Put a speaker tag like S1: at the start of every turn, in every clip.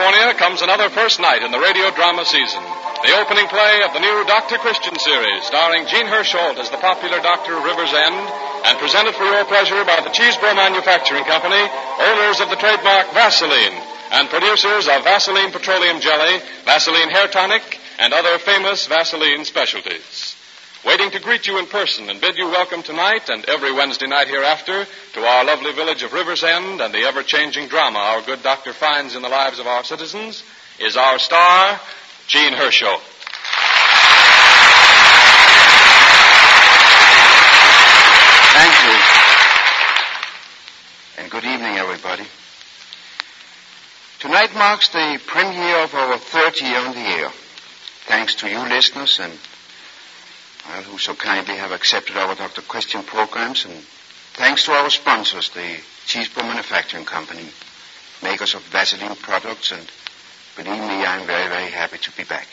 S1: California comes another first night in the radio drama season. The opening play of the new Dr. Christian series, starring Gene Hersholt as the popular doctor of River's End, and presented for your pleasure by the Cheesebro Manufacturing Company, owners of the trademark Vaseline, and producers of Vaseline Petroleum Jelly, Vaseline Hair Tonic, and other famous Vaseline specialties. Waiting to greet you in person and bid you welcome tonight and every Wednesday night hereafter to our lovely village of River's End and the ever-changing drama our good doctor finds in the lives of our citizens is our star, Gene Hersholt.
S2: Thank you. And good evening, everybody. Tonight marks the premiere of our third year on the air. Thanks to you listeners and who so kindly have accepted our Dr. Christian programs, and thanks to our sponsors, the Cheesebro Manufacturing Company, makers of Vaseline products, and believe me, I'm very, very happy to be back.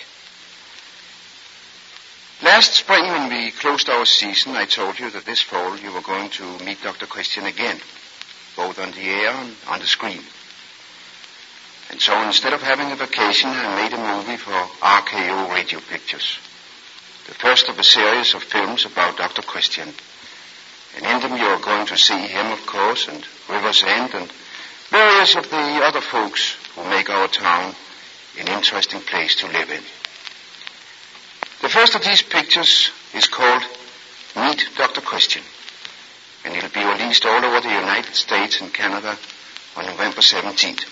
S2: Last spring, when we closed our season, I told you that this fall you were going to meet Dr. Christian again, both on the air and on the screen. And so instead of having a vacation, I made a movie for RKO Radio Pictures. The first of a series of films about Dr. Christian. And in them you're going to see him, of course, and River's End, and various of the other folks who make our town an interesting place to live in. The first of these pictures is called Meet Dr. Christian, and it'll be released all over the United States and Canada on November 17th.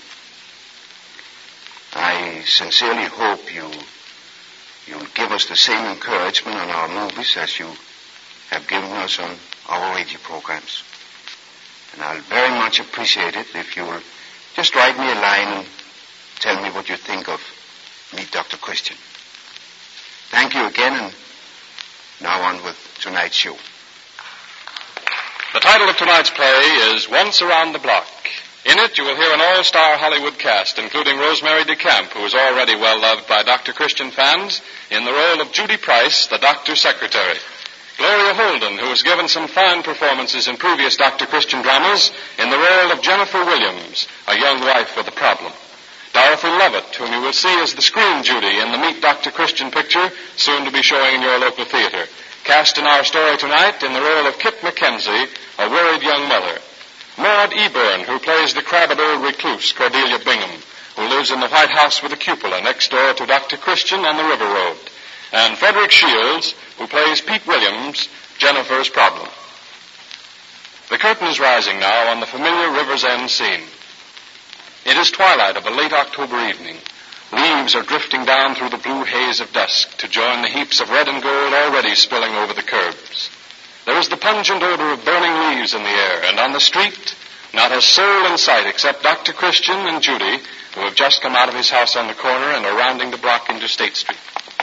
S2: I sincerely hope you'll give us the same encouragement on our movies as you have given us on our radio programs. And I'll very much appreciate it if you'll just write me a line and tell me what you think of Meet Dr. Christian. Thank you again, and now on with tonight's show.
S1: The title of tonight's play is Once Around the Block. In it, you will hear an all-star Hollywood cast, including Rosemary DeCamp, who is already well-loved by Dr. Christian fans, in the role of Judy Price, the doctor's secretary. Gloria Holden, who has given some fine performances in previous Dr. Christian dramas, in the role of Jennifer Williams, a young wife with a problem. Dorothy Lovett, whom you will see as the screen Judy in the Meet Dr. Christian picture, soon to be showing in your local theater. Cast in our story tonight in the role of Kit McKenzie, a worried young mother. Maud Eburn, who plays the crabbed old recluse, Cordelia Bingham, who lives in the White House with a cupola next door to Dr. Christian on the River Road. And Frederick Shields, who plays Pete Williams, Jennifer's problem. The curtain is rising now on the familiar River's End scene. It is twilight of a late October evening. Leaves are drifting down through the blue haze of dusk to join the heaps of red and gold already spilling over the curbs. There is the pungent odor of burning leaves in the air, and on the street, not a soul in sight except Dr. Christian and Judy, who have just come out of his house on the corner and are rounding the block into State Street.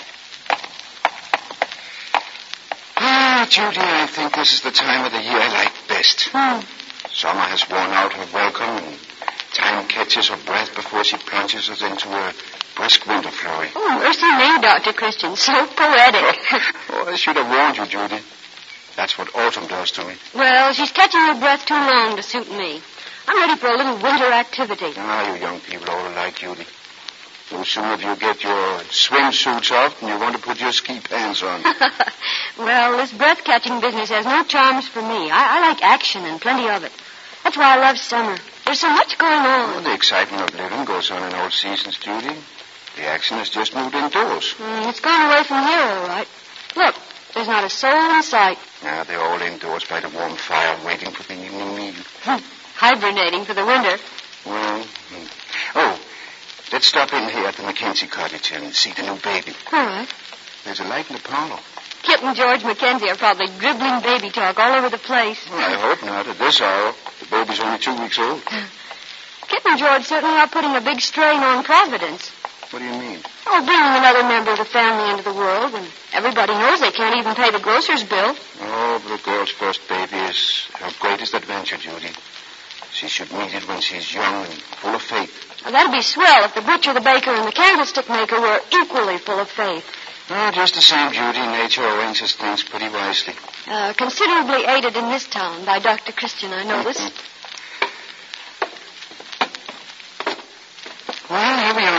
S2: Judy, I think this is the time of the year I like best. Summer has worn out her welcome, and time catches her breath before she plunges us into a brisk winter flurry.
S3: Oh, mercy me, Dr. Christian, so poetic.
S2: I should have warned you, Judy. That's what autumn does to me.
S3: Well, she's catching her breath too long to suit me. I'm ready for a little winter activity.
S2: You young people all alike, Judy. No sooner do you get your swimsuits off than you want to put your ski pants on.
S3: Well, this breath-catching business has no charms for me. I like action and plenty of it. That's why I love summer. There's so much going on.
S2: Well, the excitement of living goes on in all seasons, Judy. The action has just moved indoors.
S3: It's gone away from here, all right. Look, there's not a soul in sight.
S2: They're all indoors by the warm fire waiting for the evening meal.
S3: Hibernating for the winter.
S2: Well, let's stop in here at the McKenzie cottage and see the new baby.
S3: All right.
S2: There's a light in the parlor.
S3: Kit and George McKenzie are probably dribbling baby talk all over the place.
S2: Well, I hope not. At this hour, the baby's only 2 weeks old.
S3: Kit and George certainly are putting a big strain on Providence.
S2: What do you mean?
S3: Oh, bringing another member of the family into the world when everybody knows they can't even pay the grocer's bill.
S2: Oh, but a girl's first baby is her greatest adventure, Judy. She should meet it when she's young and full of faith.
S3: Well, that'd be swell if the butcher, the baker, and the candlestick maker were equally full of faith.
S2: Oh, just the same, Judy. Nature arranges things pretty wisely.
S3: Considerably aided in this town by Dr. Christian, I noticed.
S2: Well, here we are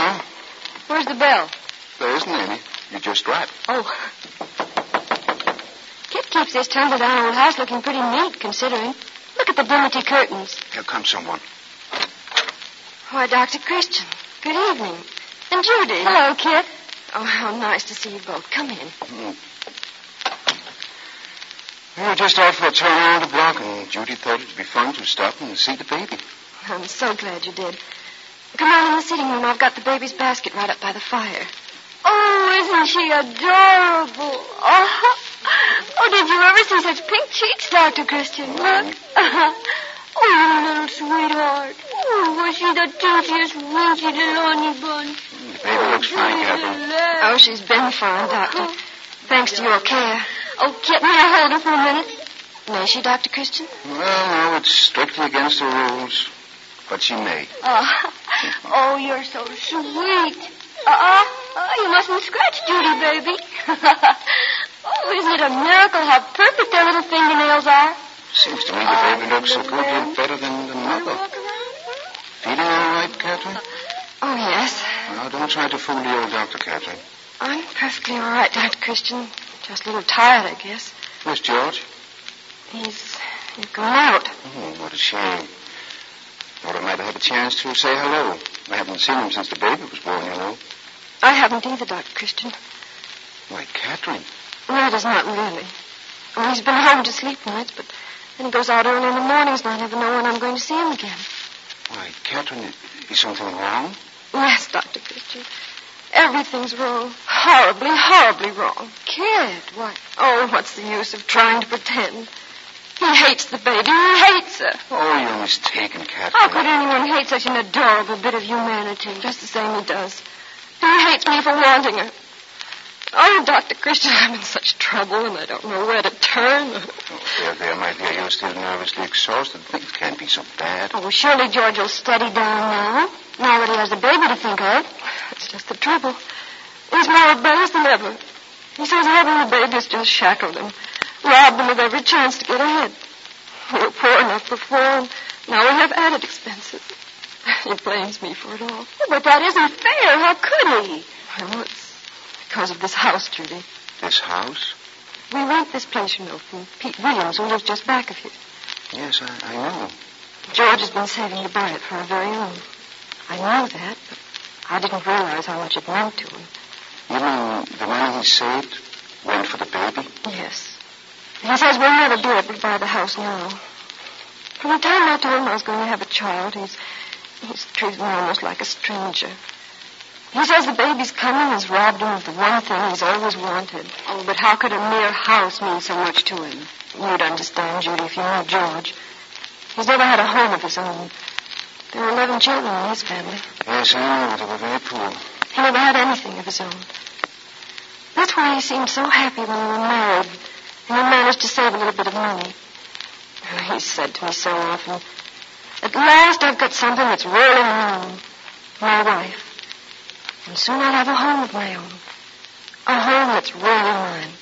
S3: the bell?
S2: There isn't any. You just right.
S3: Oh. Kit keeps this tumble-down old house looking pretty neat, considering. Look at the dimity curtains.
S2: Here comes someone.
S3: Why, Dr. Christian. Good evening. And Judy. Hello, Kit. Oh, how nice to see you both. Come in.
S2: We were just out for a turn around the block, and Judy thought it'd be fun to stop and see the baby.
S3: I'm so glad you did. Come on in the sitting room. I've got the baby's basket right up by the fire. Oh, isn't she adorable? Oh, did you ever see such pink cheeks, Dr. Christian? Look. Oh, you little sweetheart. Oh, was she the toothiest, winky little honey bun?
S2: The baby looks fine, Catherine.
S3: Oh, she's been fine, Doctor. Thanks to your care. Oh, Kit, may I hold her for a minute? May she, Dr. Christian?
S2: Well, no, it's strictly against the rules. But she may.
S3: Oh, you're so sweet. You mustn't scratch Judy, baby. Oh, isn't it a miracle how perfect their little fingernails are?
S2: Seems to me the baby looks a good deal better than the mother. Feeling all right, Catherine?
S3: Oh, yes.
S2: Well, don't try to fool the old doctor, Catherine.
S3: I'm perfectly all right, Dr. Christian. Just a little tired, I guess.
S2: Where's George?
S3: He's gone out.
S2: Oh, what a shame. Thought I might have had a chance to say hello. I haven't seen him since the baby was born, you know.
S3: I haven't either, Dr. Christian.
S2: Why, Catherine.
S3: No, it is not really. Oh, he's been home to sleep nights, but then he goes out early in the mornings, and I never know when I'm going to see him again.
S2: Why, Catherine, is something wrong?
S3: Yes, Dr. Christian. Everything's wrong. Horribly, horribly wrong. Kid, what? Oh, what's the use of trying to pretend? He hates the baby. He hates her.
S2: Oh, you're mistaken, Catherine.
S3: How could anyone hate such an adorable bit of humanity, just the same he does? He hates me for wanting her. Oh, Dr. Christian, I'm in such trouble, and I don't know where to turn.
S2: Oh, there, my dear. You're still nervously exhausted. Things can't be so bad.
S3: Oh, well, surely George will steady down now that he has a baby to think of. It's just the trouble. He's more rebellious than ever. He says having the baby has just shackled him, robbed him of every chance to get ahead. We were poor enough before, and now we have added expenses. He blames me for it all. Oh, but that isn't fair. How could he? Well, it's because of this house, Judy.
S2: This house?
S3: We rent this place, you know, from Pete Williams, who lives just back of here.
S2: Yes, I know.
S3: George has been saving to buy it for our very own. I know that, but I didn't realize how much it meant to him.
S2: You mean the money he saved went for the baby?
S3: Yes. He says we'll never be able to buy the house now. From the time I told him I was going to have a child, he's treated me almost like a stranger. He says the baby's coming has robbed him of the one thing he's always wanted. Oh, but how could a mere house mean so much to him? You'd understand, Judy, if you knew George. He's never had a home of his own. There were 11 children in his family.
S2: Yes, I know. They were very poor.
S3: He never had anything of his own. That's why he seemed so happy when we were married, and he managed to save a little bit of money. He said to me so often, "At last I've got something that's really mine. My wife. And soon I'll have a home of my own. A home that's really mine."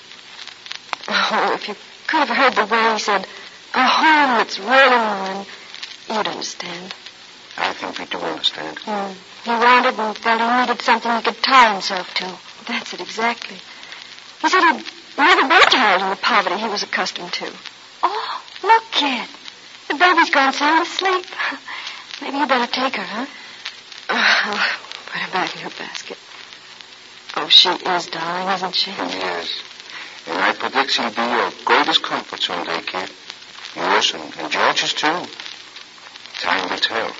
S3: Oh, if you could have heard the way he said, "A home that's really mine," you'd understand.
S2: I think we do understand.
S3: He wanted and felt he needed something he could tie himself to. That's it, exactly. He said he'd never been tired in the poverty he was accustomed to. Oh, look, kid. The baby's gone sound asleep. Maybe you better take her, huh? I'll put her back in her basket. Oh, she is dying, isn't she?
S2: Yes. And I predict she'll be your greatest comfort someday, kid. Yours and George's, too. Time will tell.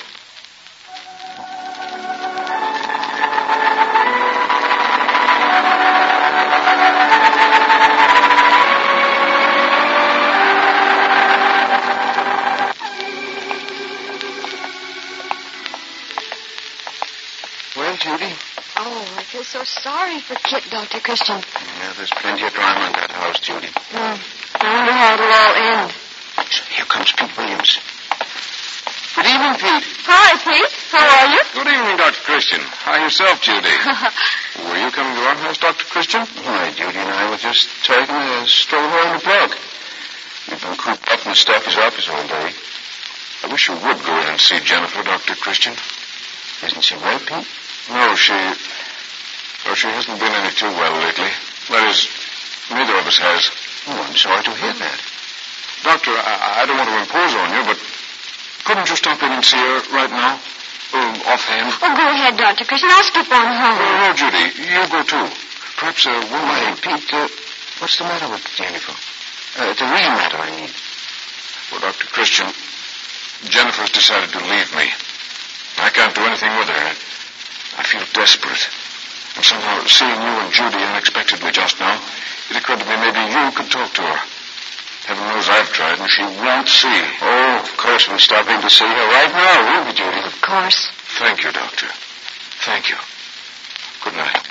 S2: Well, Judy?
S3: Oh, I feel so sorry for Kit, Dr. Christian.
S2: Yeah, there's plenty of drama in that house, Judy.
S3: I wonder how it'll all end.
S2: Here comes Pete Williams. Good evening, Pete.
S3: Hi, Pete. How are you?
S4: Good evening, Dr. Christian. How yourself, Judy? Were you coming to our house, Dr. Christian?
S2: Why, Judy and I were just taking a stroll around the block. We've been cooped up in the Staffy's office all day.
S4: I wish you would go in and see Jennifer, Dr. Christian.
S2: Isn't she well, Pete?
S4: No, she... Oh, she hasn't been any too well lately. That is, neither of us has.
S2: Oh, I'm sorry to hear that.
S4: Doctor, I don't want to impose on you, but couldn't you stop in and see her right now? Offhand?
S3: Oh, go ahead, Dr. Christian. I'll skip on home.
S4: No, Judy, you go too. Perhaps
S2: Why, Pete, what's the matter with Jennifer? The real matter, I mean.
S4: Well, Dr. Christian, Jennifer's decided to leave me. I can't do anything with her. I feel desperate. And somehow, seeing you and Judy unexpectedly just now, it occurred to me maybe you could talk to her. Heaven knows I've tried, and she won't see.
S2: Oh, of course we'll stop in to see her right now, won't we, Judy?
S3: Of course.
S4: Thank you, Doctor. Thank you. Good night.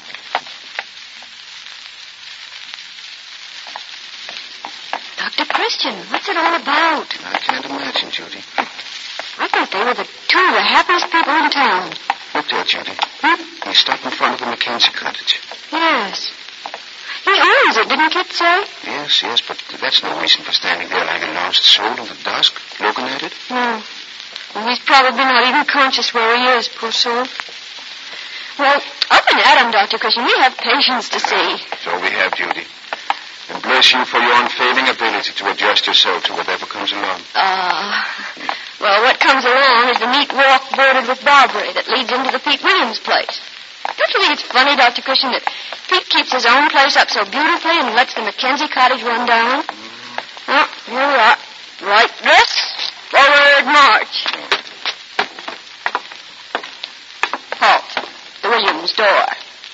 S3: Dr. Christian, what's it all about?
S2: I can't imagine, Judy.
S3: I thought they were two of the happiest people in town.
S2: Look there, Judy. He stopped in front of the Mackenzie cottage.
S3: Yes. He owns it, didn't Kit say?
S2: Yes, but that's no reason for standing there like a lost soul in the dusk, looking at it.
S3: No. Well, he's probably not even conscious where he is, poor soul. Well, up and at him, Dr. Christian. We have patience to see.
S2: So we have, Judy. And bless you for your unfailing ability to adjust yourself to whatever comes along.
S3: Well, what comes along is the neat walk bordered with barberry that leads into the Pete Williams place. Don't you think it's funny, Dr. Christian, that Pete keeps his own place up so beautifully and lets the Mackenzie cottage run down? Well, here we are. Right dress, forward march. Halt. The Williams door.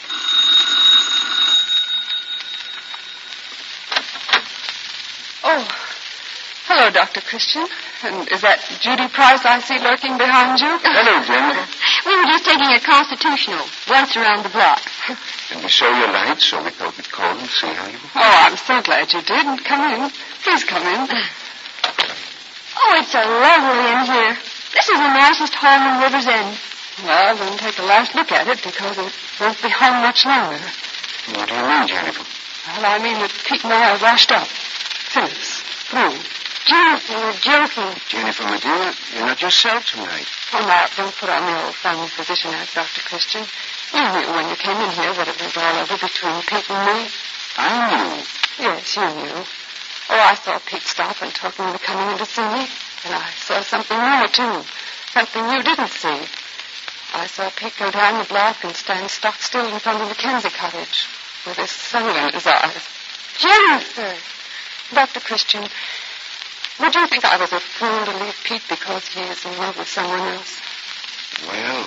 S5: Oh, hello, Dr. Christian. And is that Judy Price I see lurking behind you?
S2: Hello, Jennifer.
S3: We were just taking a constitutional once around the block.
S2: And we saw your light, so we thought we'd call and see how you were.
S5: Oh, I'm so glad you did. Come in. Please come in.
S3: Oh, it's so lovely in here. This is the nicest home in River's End.
S5: Well, then take a last look at it because it won't be home much longer.
S2: What do you mean, Jennifer?
S5: Well, I mean that Pete and I are washed up. Finished. Through.
S3: Jennifer, you're joking.
S2: Jennifer, my dear, you're not yourself tonight.
S5: Oh, now, don't put on your old family physician act, Dr. Christian. You knew when you came in here that it was all over between Pete and me.
S2: I knew.
S5: Yes, you knew. Oh, I saw Pete stop and talk me into coming in to see me. And I saw something more, too. Something you didn't see. I saw Pete go down the block and stand stock still in front of the Mackenzie cottage with his soul in his eyes.
S3: Jennifer!
S5: Dr. Christian, would you think I was a fool to leave Pete because he is in love with someone else?
S2: Well,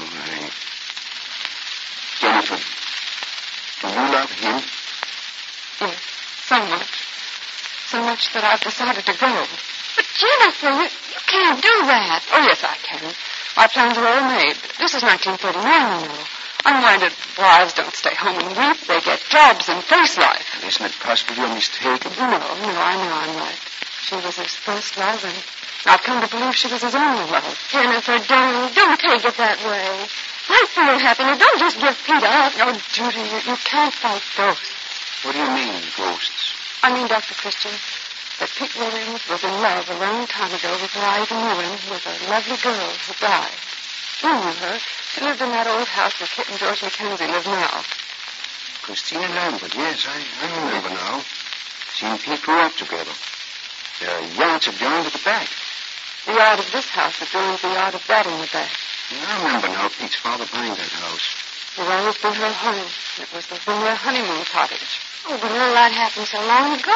S2: Jennifer, do you love him?
S5: Yes, so much. So much that I've decided to go.
S3: But Jennifer, you can't do that.
S5: Oh, yes, I can. My plans are all made. This is 1939, you know. Unwinded wives don't stay home and weep. They get jobs and face life.
S2: Isn't it possible you're mistaken?
S5: No, I know I'm right. She was his first love, and I've come to believe she was his only love.
S3: Jennifer, don't take it that way. I feel happy. Now, don't just give Pete up.
S5: Oh, Judy, you can't fight ghosts.
S2: What do you mean, ghosts?
S5: I mean, Dr. Christian, that Pete Williams was in love a long time ago before I even knew him with a lovely girl who died. You knew her. She lived in that old house where Kit and George Mackenzie live now.
S2: Christina Lambert, yes, I remember now. She and Pete grew up together. Their yards have joined at the back.
S5: The yard of this house adjoins the yard of that in the back.
S2: I remember now Pete's father buying that house.
S5: It's always been her home. It was their honeymoon cottage.
S3: Oh, but all that happened so long ago.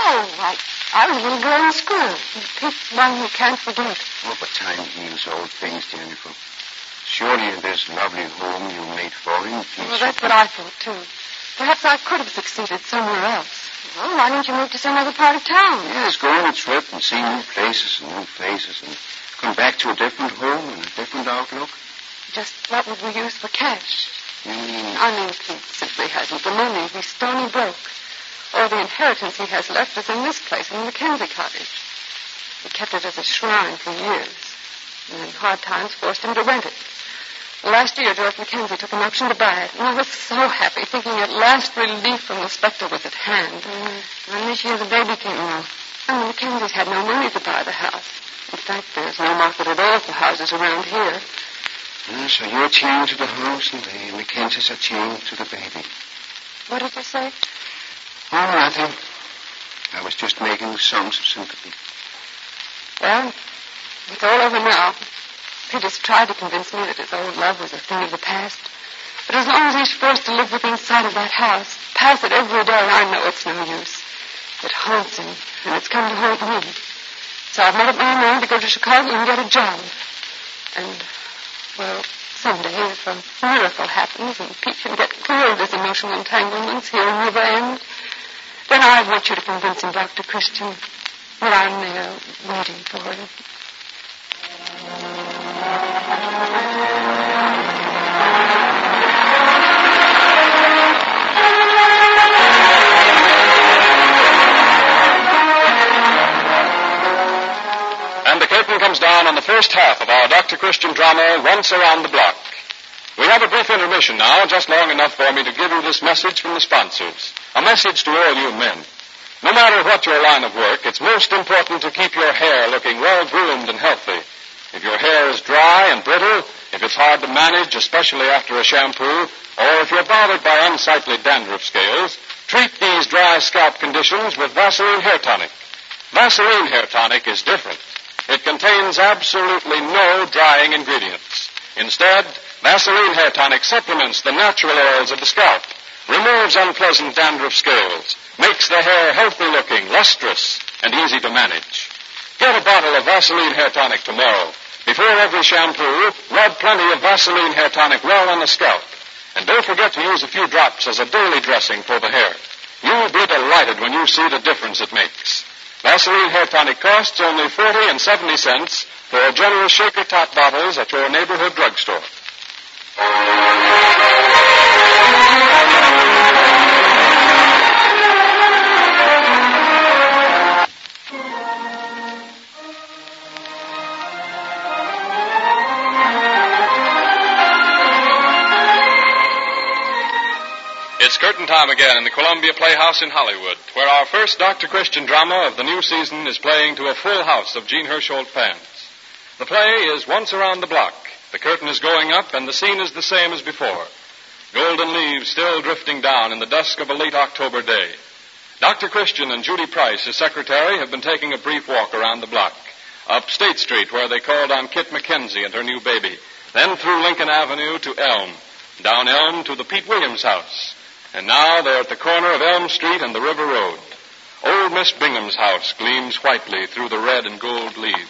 S3: I was a little girl in school.
S5: Pete's one who can't forget.
S2: Oh, but time heals all things, Jennifer. Surely in this lovely home you made for him, Pete.
S5: Well, that's what I thought, too. Perhaps I could have succeeded somewhere else.
S3: Well, why don't you move to some other part of town?
S2: Yes, go on a trip and see new places and new faces and come back to a different home and a different outlook.
S5: Just what would we use for cash?
S2: You mean...
S5: I mean, Pete simply hasn't the money. He's stony broke. All the inheritance he has left is in this place, in the Mackenzie cottage. He kept it as a shrine for years, and in hard times forced him to rent it. Last year, George Mackenzie took an option to buy it, and I was so happy, thinking at last relief from the specter was at hand.
S3: And this year the baby came along.
S5: And the Mackenzies had no money to buy the house. In fact, there's no market at all for houses around here.
S2: So you're chained to the house, and the Mackenzies are chained to the baby.
S5: What did you say?
S2: Oh, nothing. I was just making songs of sympathy.
S5: Well, it's all over now. Peter's tried to convince me that his old love was a thing of the past. But as long as he's forced to live within sight of that house, pass it every day, I know it's no use. It haunts him, and it's come to haunt me. So I've made up my mind to go to Chicago and get a job. And, well, someday, if a miracle happens and Pete can get clear of his emotional entanglements here in River End, then I want you to convince him, Dr. Christian, that I'm there waiting for him.
S1: And the curtain comes down on the first half of our Dr. Christian drama, Once Around the Block. We have a brief intermission now, just long enough for me to give you this message from the sponsors. A message to all you men. No matter what your line of work, it's most important to keep your hair looking well-groomed and healthy. If your hair is dry and brittle, if it's hard to manage, especially after a shampoo, or if you're bothered by unsightly dandruff scales, treat these dry scalp conditions with Vaseline Hair Tonic. Vaseline Hair Tonic is different. It contains absolutely no drying ingredients. Instead, Vaseline Hair Tonic supplements the natural oils of the scalp, removes unpleasant dandruff scales, makes the hair healthy-looking, lustrous, and easy to manage. Get a bottle of Vaseline Hair Tonic tomorrow. Before every shampoo, rub plenty of Vaseline Hair Tonic well on the scalp. And don't forget to use a few drops as a daily dressing for the hair. You'll be delighted when you see the difference it makes. Vaseline Hair Tonic costs only 40 and 70 cents for generous shaker top bottles at your neighborhood drugstore. It's curtain time again in the Columbia Playhouse in Hollywood, where our first Dr. Christian drama of the new season is playing to a full house of Gene Herschel fans. The play is Once Around the Block. The curtain is going up, and the scene is the same as before. Golden leaves still drifting down in the dusk of a late October day. Dr. Christian and Judy Price, his secretary, have been taking a brief walk around the block. Up State Street, where they called on Kit McKenzie and her new baby. Then through Lincoln Avenue to Elm. Down Elm to the Pete Williams house. And now they're at the corner of Elm Street and the River Road. Old Miss Bingham's house gleams whitely through the red and gold leaves.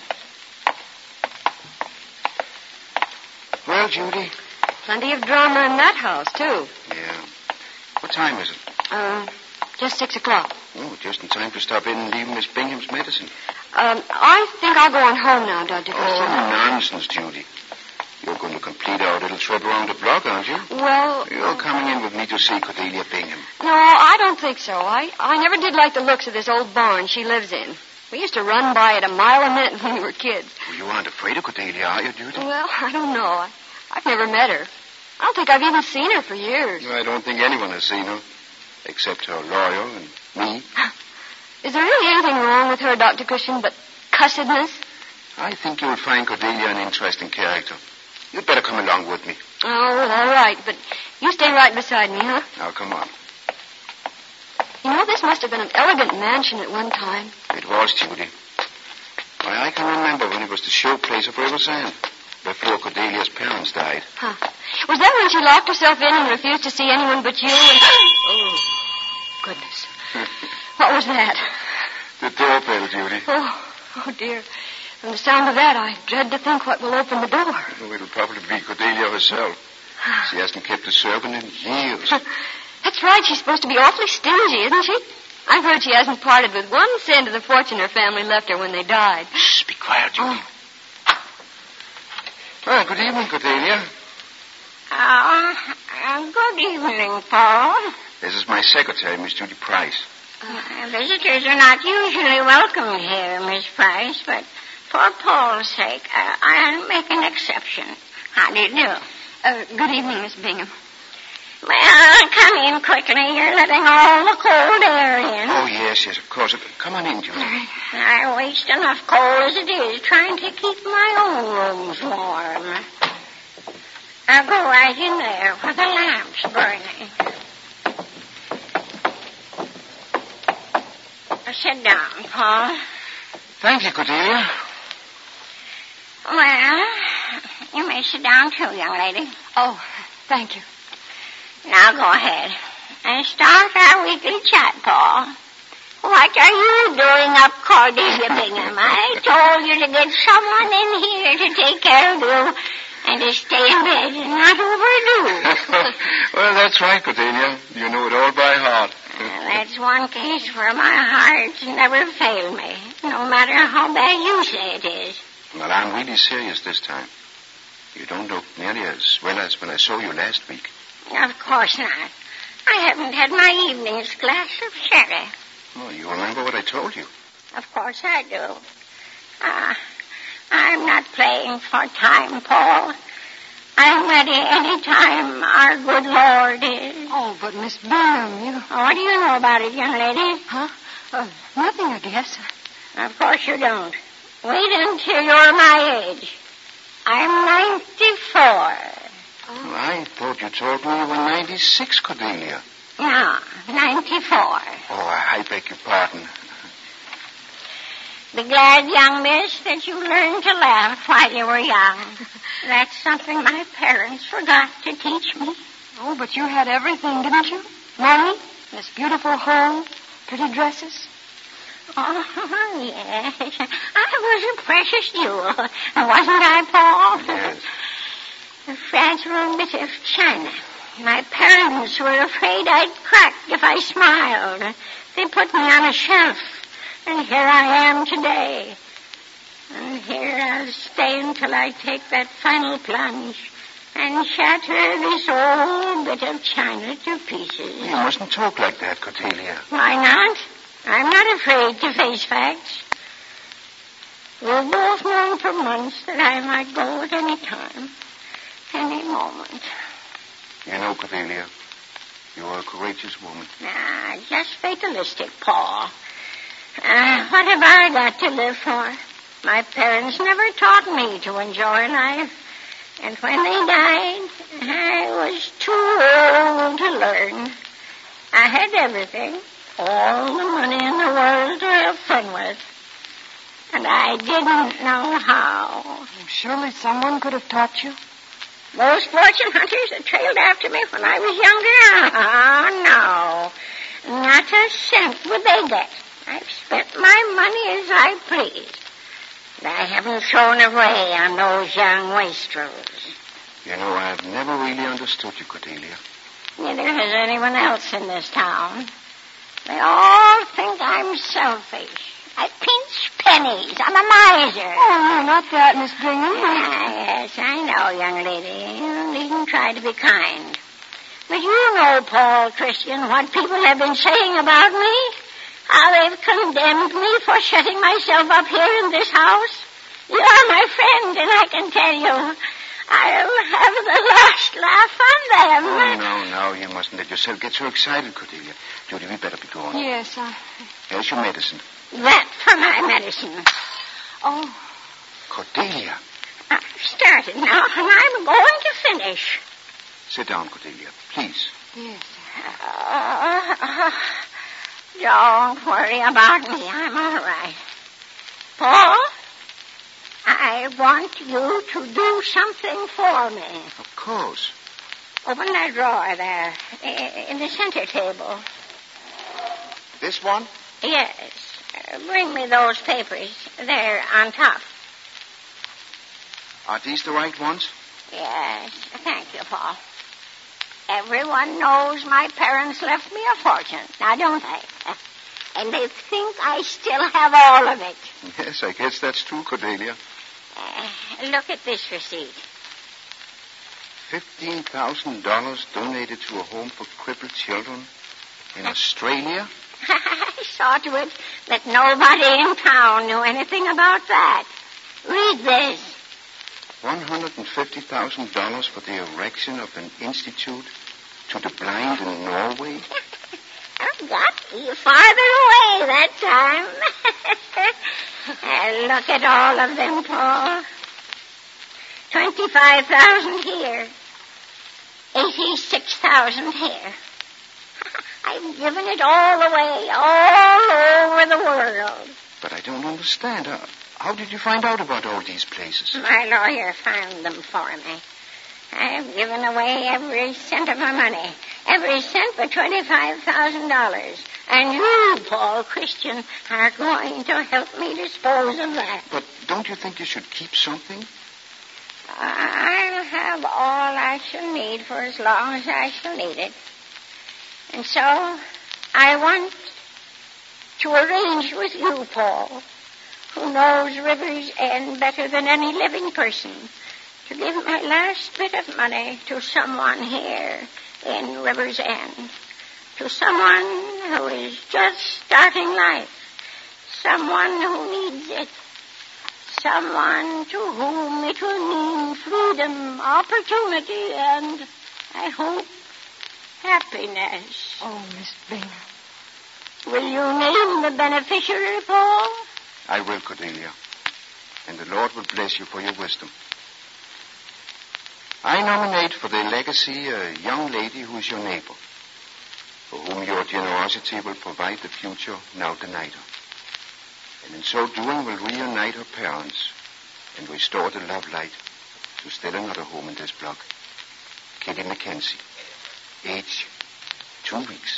S2: Well, Judy?
S3: Plenty of drama in that house, too.
S2: Yeah. What time is it?
S3: Just 6 o'clock.
S2: Oh, just in time to stop in and leave Miss Bingham's medicine.
S3: I think I'll go on home now, Dr. Christian.
S2: Oh, nonsense, Judy. You're going to complete our little trip around the block, aren't you?
S3: Well...
S2: You're coming in with me to see Cordelia Bingham.
S3: No, I don't think so. I never did like the looks of this old barn she lives in. We used to run by it a mile a minute when we were kids.
S2: Well, you aren't afraid of Cordelia, are you, Judy?
S3: Well, I don't know. I've never met her. I don't think I've even seen her for years.
S2: I don't think anyone has seen her, except her lawyer and me.
S3: Is there really anything wrong with her, Dr. Christian, but cussedness?
S2: I think you'll find Cordelia an interesting character. You'd better come along with me.
S3: Oh, well, all right, but you stay right beside me, huh?
S2: Now, come on.
S3: You know, this must have been an elegant mansion at one time.
S2: It was, Judy. Why, I can remember when it was the showplace of Riverside, before Cordelia's parents died.
S3: Huh. Was that when she locked herself in and refused to see anyone but you and... Oh, goodness. What was that?
S2: The doorbell, Judy.
S3: Oh, dear. From the sound of that, I dread to think what will open the door.
S2: Oh, it'll probably be Cordelia herself. She hasn't kept a servant in years.
S3: That's right. She's supposed to be awfully stingy, isn't she? I've heard she hasn't parted with 1 cent of the fortune her family left her when they died.
S2: Shh, be quiet, Judy. Well, good evening, Cordelia.
S6: Good evening, Paul.
S2: This is my secretary, Miss Judy Price.
S6: Visitors are not usually welcome here, Miss Price, but for Paul's sake, I'll make an exception. How do you do?
S3: Good evening, Miss Bingham.
S6: Well, come in quickly. You're letting all the cold air in.
S2: Oh, yes, of course. Come on in, Judy.
S6: I waste enough coal as it is trying to keep my own rooms warm. I'll go right in there where the lamp's burning. Sit down, Paul.
S2: Thank you, Cordelia.
S6: Well, you may sit down too, young lady.
S3: Oh, thank you.
S6: Now go ahead and start our weekly chat, Paul. What are you doing up, Cordelia Bingham? I told you to get someone in here to take care of you and to stay in bed and not overdo.
S2: Well, that's right, Cordelia. You know it all by heart.
S6: That's one case where my heart's never failed me, no matter how bad you say it is.
S2: Well, I'm really serious this time. You don't look nearly as well as when I saw you last week.
S6: Of course not. I haven't had my evening's glass of sherry.
S2: Oh, you remember what I told you?
S6: Of course I do. I'm not playing for time, Paul. I'm ready any time our good Lord is.
S3: Oh, but Miss Bingham, you...
S6: Oh, what do you know about it, young lady?
S3: Huh? Nothing, I guess.
S6: Of course you don't. Wait until you're my age. I'm 94.
S2: Well, I thought you told me you were 96, Cordelia.
S6: No, 94.
S2: Oh, I beg your pardon.
S6: Be glad, young miss, that you learned to laugh while you were young. That's something my parents forgot to teach me.
S3: Oh, but you had everything, didn't you? Money, this beautiful home, pretty dresses.
S6: Oh, yes. I was a precious jewel, wasn't I, Paul?
S2: Yes.
S6: A fragile bit of china. My parents were afraid I'd crack if I smiled. They put me on a shelf, and here I am today. And here I'll stay until I take that final plunge and shatter this old bit of china to pieces.
S2: You mustn't talk like that, Cordelia.
S6: Why not? I'm not afraid to face facts. We've both known for months that I might go at any time, any moment.
S2: You know, Cordelia, you're a courageous woman.
S6: Just fatalistic, Paul. What have I got to live for? My parents never taught me to enjoy life. And when they died, I was too old to learn. I had everything, all the money in the world to have fun with. And I didn't know how.
S3: Oh, surely someone could have taught you.
S6: Those fortune hunters that trailed after me when I was younger? Oh, no. Not a cent would they get. I've spent my money as I pleased. And I haven't thrown away on those young wastrels.
S2: You know, I've never really understood you, Cordelia.
S6: Neither has anyone else in this town. They all think I'm selfish. I pinch pennies. I'm a miser.
S3: Oh, no, not that, Miss Bingham.
S6: Yes, I know, young lady. You needn't try to be kind. But you know, Paul Christian, what people have been saying about me. How they've condemned me for shutting myself up here in this house. You are my friend, and I can tell you, I'll have the last laugh on them.
S2: Oh, no, you mustn't let yourself get so excited, Cordelia. Judy, we better be going.
S3: Yes,
S2: Here's your medicine.
S6: That for my medicine.
S3: Oh.
S2: Cordelia.
S6: I've started now, and I'm going to finish.
S2: Sit down, Cordelia, please.
S3: Yes.
S6: Don't worry about me. I'm all right. Paul, I want you to do something for me.
S2: Of course.
S6: Open that drawer there, in the center table.
S2: This one?
S6: Yes. Bring me those papers. They're on top.
S2: Are these the right ones?
S6: Yes. Thank you, Paul. Everyone knows my parents left me a fortune, now don't they? And they think I still have all of it.
S2: Yes, I guess that's true, Cordelia.
S6: Look at this receipt.
S2: $15,000 donated to a home for crippled children in Australia?
S6: I saw to it that nobody in town knew anything about that. Read this.
S2: $150,000 for the erection of an institute to the blind in Norway?
S6: I got you farther away that time. Look at all of them, Paul. 25,000 here. 86,000 here. I've given it all away, all over the world.
S2: But I don't understand. How did you find out about all these places?
S6: My lawyer found them for me. I've given away every cent of my money. Every cent but $25,000. And you, Paul Christian, are going to help me dispose of that.
S2: But don't you think you should keep something?
S6: I'll have all I shall need for as long as I shall need it. And so, I want to arrange with you, Paul, who knows River's End better than any living person, to give my last bit of money to someone here in River's End, to someone who is just starting life, someone who needs it, someone to whom it will mean freedom, opportunity, and, I hope, happiness.
S3: Oh, Miss Bainer.
S6: Will you name the beneficiary, Paul?
S2: I will, Cordelia. And the Lord will bless you for your wisdom. I nominate for the legacy a young lady who is your neighbor, for whom your generosity will provide the future now denied her. And in so doing will reunite her parents and restore the love light to still another home in this block. Kitty Mackenzie, age 2 weeks.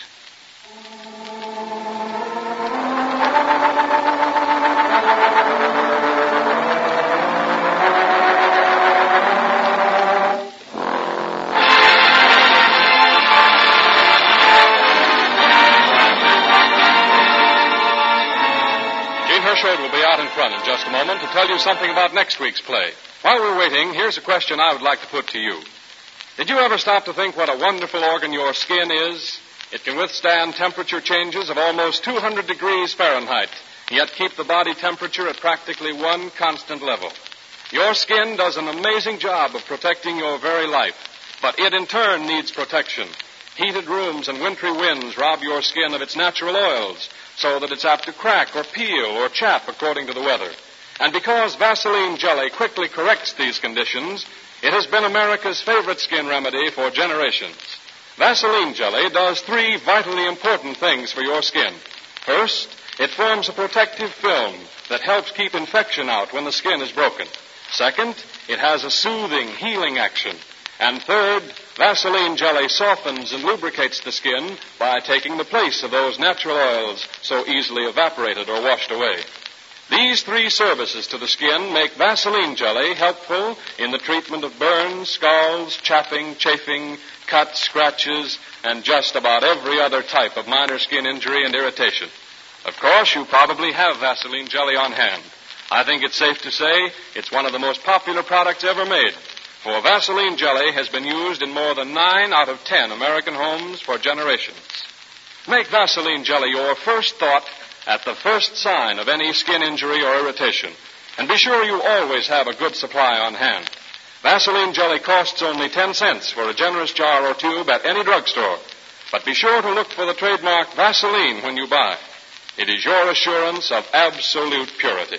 S1: Hersholt will be out in front in just a moment to tell you something about next week's play. While we're waiting, here's a question I would like to put to you. Did you ever stop to think what a wonderful organ your skin is? It can withstand temperature changes of almost 200 degrees Fahrenheit, yet keep the body temperature at practically one constant level. Your skin does an amazing job of protecting your very life, but it in turn needs protection. Heated rooms and wintry winds rob your skin of its natural oils, so that it's apt to crack or peel or chap according to the weather. And because Vaseline Jelly quickly corrects these conditions, it has been America's favorite skin remedy for generations. Vaseline Jelly does 3 vitally important things for your skin. First, it forms a protective film that helps keep infection out when the skin is broken. Second, it has a soothing, healing action. And third, Vaseline Jelly softens and lubricates the skin by taking the place of those natural oils so easily evaporated or washed away. These 3 services to the skin make Vaseline Jelly helpful in the treatment of burns, scalds, chapping, chafing, cuts, scratches, and just about every other type of minor skin injury and irritation. Of course, you probably have Vaseline Jelly on hand. I think it's safe to say it's one of the most popular products ever made. For Vaseline Jelly has been used in more than 9 out of 10 American homes for generations. Make Vaseline Jelly your first thought at the first sign of any skin injury or irritation. And be sure you always have a good supply on hand. Vaseline Jelly costs only 10 cents for a generous jar or tube at any drugstore. But be sure to look for the trademark Vaseline when you buy. It is your assurance of absolute purity.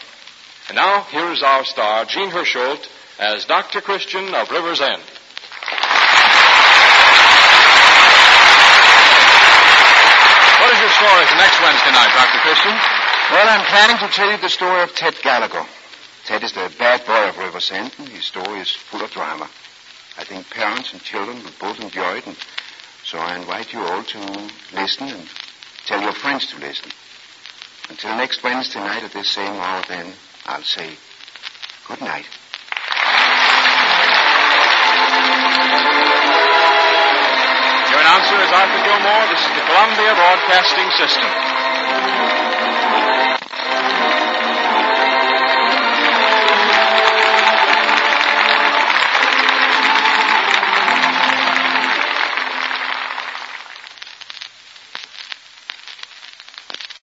S1: And now, here is our star, Jean Hersholt, as Dr. Christian of River's End. What is your story for next Wednesday night, Dr. Christian?
S2: Well, I'm planning to tell you the story of Ted Gallagher. Ted is the bad boy of River's End, and his story is full of drama. I think parents and children will both enjoy it, and so I invite you all to listen and tell your friends to listen. Until next Wednesday night at this same hour, then, I'll say good night.
S1: Your announcer is Arthur Gilmore. This is the Columbia Broadcasting System.